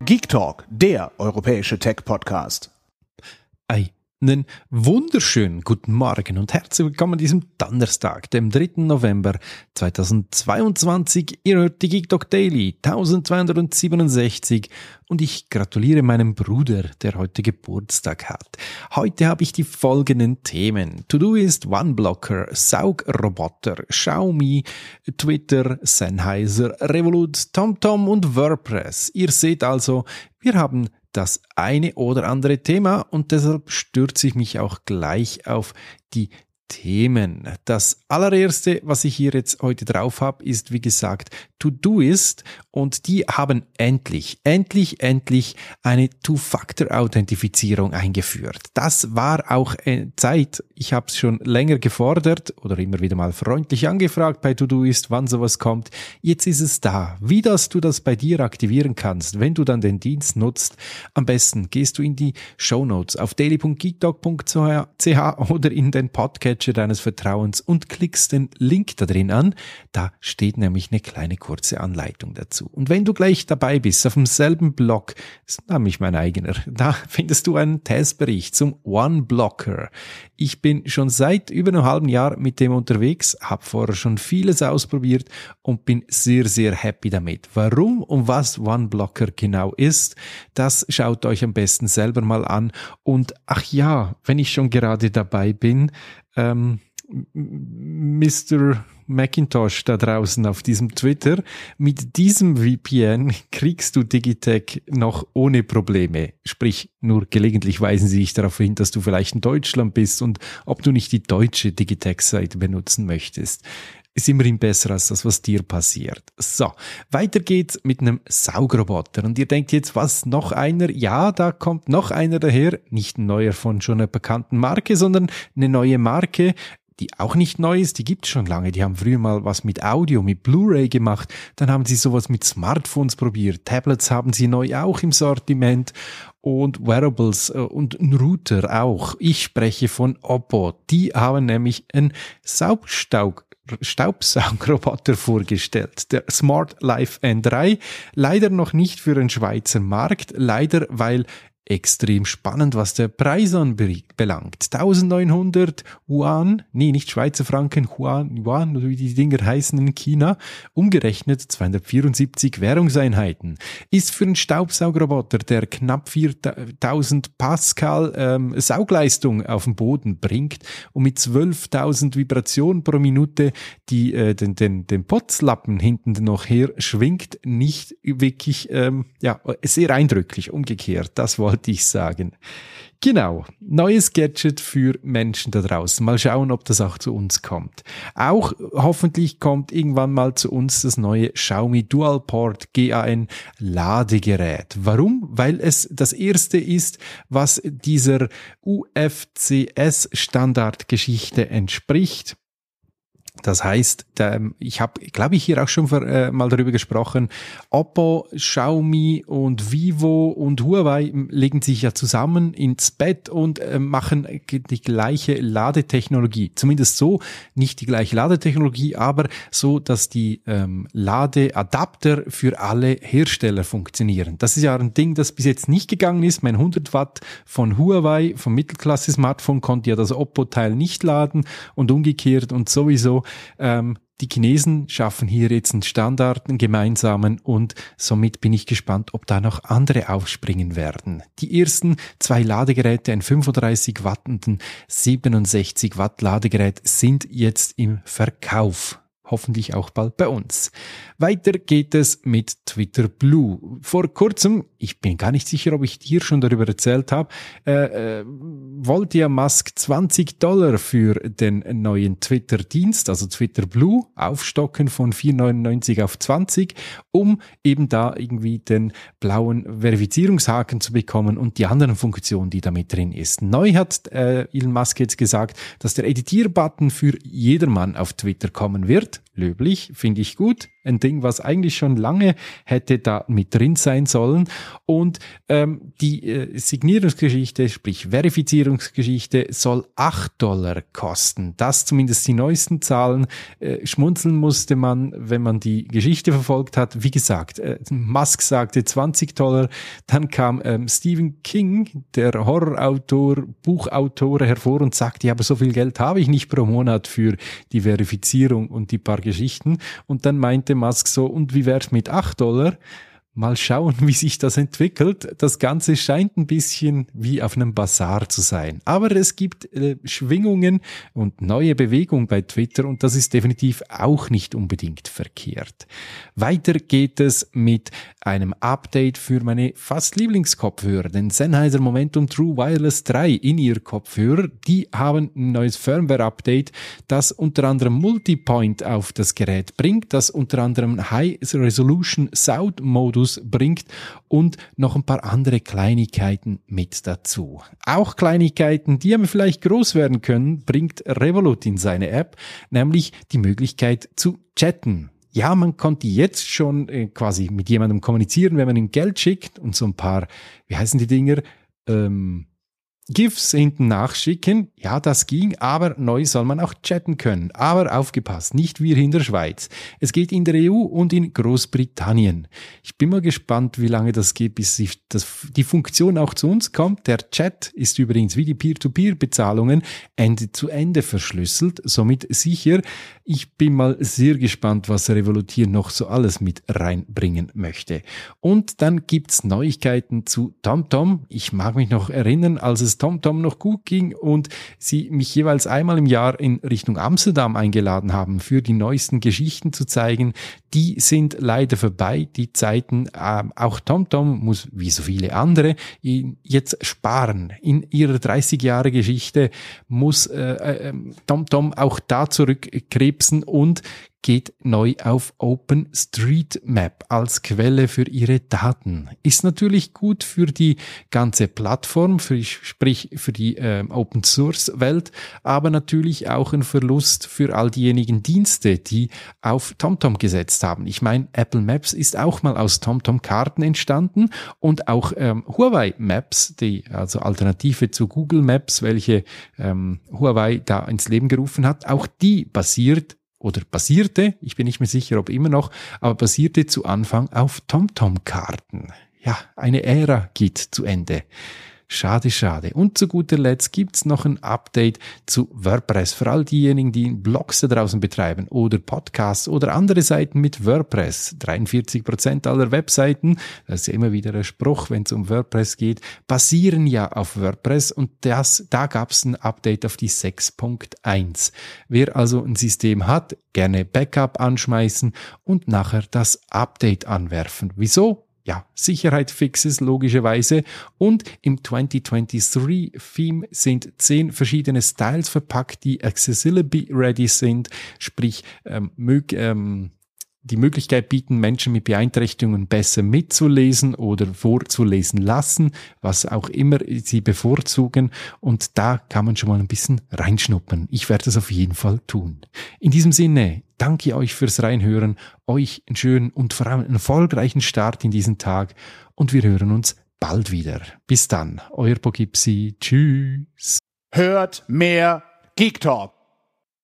Geek Talk, der europäische Tech-Podcast. Einen wunderschönen guten Morgen und herzlich willkommen an diesem Donnerstag, dem 3. November 2022. Ihr hört die Geek Talk Daily 1267 und ich gratuliere meinem Bruder, der heute Geburtstag hat. Heute habe ich die folgenden Themen. Todoist, OneBlocker, Saugroboter, Xiaomi, Twitter, Sennheiser, Revolut, TomTom und WordPress. Ihr seht also, wir haben das eine oder andere Thema und deshalb stürze ich mich auch gleich auf die Themen. Das allererste, was ich hier jetzt heute drauf habe, ist wie gesagt Todoist und die haben endlich eine Two-Factor-Authentifizierung eingeführt. Das war auch Zeit, ich habe es schon länger gefordert oder immer wieder mal freundlich angefragt bei Todoist, wann sowas kommt. Jetzt ist es da. Wie du das bei dir aktivieren kannst, wenn du dann den Dienst nutzt, am besten gehst du in die Shownotes auf daily.geektalk.ch oder in den Podcast deines Vertrauens und klickst den Link da drin an. Da steht nämlich eine kleine kurze Anleitung dazu. Und wenn du gleich dabei bist, auf demselben Blog, das ist nämlich mein eigener, da findest du einen Testbericht zum OneBlocker. Ich bin schon seit über einem halben Jahr mit dem unterwegs, habe vorher schon vieles ausprobiert und bin sehr, sehr happy damit. Warum und was OneBlocker genau ist, das schaut euch am besten selber mal an. Und ach ja, wenn ich schon gerade dabei bin, Mr. Macintosh da draußen auf diesem Twitter, mit diesem VPN kriegst du Digitech noch ohne Probleme. Sprich, nur gelegentlich weisen sie dich darauf hin, dass du vielleicht in Deutschland bist und ob du nicht die deutsche Digitech-Seite benutzen möchtest. Ist immerhin besser als das, was dir passiert. So, weiter geht's mit einem Saugroboter. Und ihr denkt jetzt, was, noch einer? Ja, da kommt noch einer daher. Nicht ein neuer von schon einer bekannten Marke, sondern eine neue Marke, die auch nicht neu ist, die gibt's schon lange. Die haben früher mal was mit Audio, mit Blu-ray gemacht. Dann haben sie sowas mit Smartphones probiert. Tablets haben sie neu auch im Sortiment. Und Wearables und ein Router auch. Ich spreche von Oppo. Die haben nämlich einen Staubsaugroboter vorgestellt, der Smart Life N3, leider noch nicht für den Schweizer Markt, leider weil extrem spannend, was der Preis anbelangt. 1900 Yuan, nee, nicht Schweizer Franken, Yuan, wie die Dinger heißen in China, umgerechnet 274 Währungseinheiten. Ist für einen Staubsaugroboter, der knapp 4000 Pascal Saugleistung auf den Boden bringt und mit 12.000 Vibrationen pro Minute die den Putzlappen hinten noch her schwingt, nicht wirklich, sehr eindrücklich, umgekehrt, das wollte ich sagen. Genau, neues Gadget für Menschen da draußen. Mal schauen, ob das auch zu uns kommt. Auch hoffentlich kommt irgendwann mal zu uns das neue Xiaomi Dualport GAN Ladegerät. Warum? Weil es das erste ist, was dieser UFCS Standardgeschichte entspricht. Das heißt, ich habe, glaube ich, hier auch schon mal darüber gesprochen, Oppo, Xiaomi und Vivo und Huawei legen sich ja zusammen ins Bett und machen die gleiche Ladetechnologie. Zumindest so, nicht die gleiche Ladetechnologie, aber so, dass die Ladeadapter für alle Hersteller funktionieren. Das ist ja ein Ding, das bis jetzt nicht gegangen ist. Mein 100 Watt von Huawei, vom Mittelklasse-Smartphone, konnte ja das Oppo-Teil nicht laden und umgekehrt und sowieso. Die Chinesen schaffen hier jetzt einen Standard, einen gemeinsamen und somit bin ich gespannt, ob da noch andere aufspringen werden. Die ersten 2 Ladegeräte, ein 35 Watt und ein 67 Watt Ladegerät sind jetzt im Verkauf. Hoffentlich auch bald bei uns. Weiter geht es mit Twitter Blue. Vor kurzem, ich bin gar nicht sicher, ob ich dir schon darüber erzählt habe, wollte ja Musk $20 für den neuen Twitter-Dienst, also Twitter Blue, aufstocken von 4,99 auf 20, um eben da irgendwie den blauen Verifizierungshaken zu bekommen und die anderen Funktionen, die da mit drin ist. Neu hat Elon Musk jetzt gesagt, dass der Editier-Button für jedermann auf Twitter kommen wird. löblich, finde ich gut. Ein Ding, was eigentlich schon lange hätte da mit drin sein sollen. Und die Signierungsgeschichte, sprich Verifizierungsgeschichte, soll $8 kosten. Das zumindest die neuesten Zahlen. Schmunzeln musste man, wenn man die Geschichte verfolgt hat. Wie gesagt, Musk sagte $20. Dann kam Stephen King, der Horrorautor, Buchautor, hervor und sagte, ja, aber so viel Geld habe ich nicht pro Monat für die Verifizierung und die paar Geschichten. Und dann meinte Musk so, und wie wär's mit $8? Mal schauen, wie sich das entwickelt. Das Ganze scheint ein bisschen wie auf einem Bazar zu sein. Aber es gibt Schwingungen und neue Bewegung bei Twitter und das ist definitiv auch nicht unbedingt verkehrt. Weiter geht es mit einem Update für meine fast Lieblingskopfhörer, den Sennheiser Momentum True Wireless 3 In-Ear-Kopfhörer. Die haben ein neues Firmware-Update, das unter anderem Multipoint auf das Gerät bringt, das unter anderem High-Resolution Sound-Modus bringt und noch ein paar andere Kleinigkeiten mit dazu. Auch Kleinigkeiten, die aber vielleicht groß werden können, bringt Revolut in seine App, nämlich die Möglichkeit zu chatten. Ja, man konnte jetzt schon quasi mit jemandem kommunizieren, wenn man ihm Geld schickt und so ein paar, wie heißen die Dinger, GIFs hinten nachschicken, ja, das ging, aber neu soll man auch chatten können. Aber aufgepasst, nicht wir in der Schweiz. Es geht in der EU und in Großbritannien. Ich bin mal gespannt, wie lange das geht, bis die Funktion auch zu uns kommt. Der Chat ist übrigens wie die Peer-to-Peer-Bezahlungen Ende zu Ende verschlüsselt, somit sicher. Ich bin mal sehr gespannt, was Revolut hier noch so alles mit reinbringen möchte. Und dann gibt's Neuigkeiten zu TomTom. Ich mag mich noch erinnern, als es TomTom noch gut ging und sie mich jeweils einmal im Jahr in Richtung Amsterdam eingeladen haben, für die neuesten Geschichten zu zeigen. Die sind leider vorbei, die Zeiten. Auch TomTom muss, wie so viele andere, jetzt sparen. In ihrer 30-Jahre-Geschichte muss TomTom auch da zurückkrebsen und geht neu auf OpenStreetMap als Quelle für ihre Daten. Ist natürlich gut für die ganze Plattform, sprich für die Open-Source-Welt, aber natürlich auch ein Verlust für all diejenigen Dienste, die auf TomTom gesetzt haben. Ich meine, Apple Maps ist auch mal aus TomTom-Karten entstanden und auch Huawei Maps, also Alternative zu Google Maps, welche Huawei da ins Leben gerufen hat, auch die basierte, ich bin nicht mehr sicher, ob immer noch, aber basierte zu Anfang auf TomTom-Karten. Ja, eine Ära geht zu Ende. Schade, schade. Und zu guter Letzt gibt's noch ein Update zu WordPress. Für all diejenigen, die Blogs da draußen betreiben oder Podcasts oder andere Seiten mit WordPress. 43% aller Webseiten, das ist ja immer wieder ein Spruch, wenn es um WordPress geht, basieren ja auf WordPress und da gab's ein Update auf die 6.1. Wer also ein System hat, gerne Backup anschmeißen und nachher das Update anwerfen. Wieso? Ja, Sicherheit-Fixes logischerweise und im 2023-Theme sind 10 verschiedene Styles verpackt, die accessibility-ready sind, sprich die Möglichkeit bieten, Menschen mit Beeinträchtigungen besser mitzulesen oder vorzulesen lassen, was auch immer sie bevorzugen. Und da kann man schon mal ein bisschen reinschnuppern. Ich werde das auf jeden Fall tun. In diesem Sinne, danke euch fürs Reinhören, euch einen schönen und vor allem einen erfolgreichen Start in diesen Tag und wir hören uns bald wieder. Bis dann, euer Poughkeepsie. Tschüss. Hört mehr Geek Talk.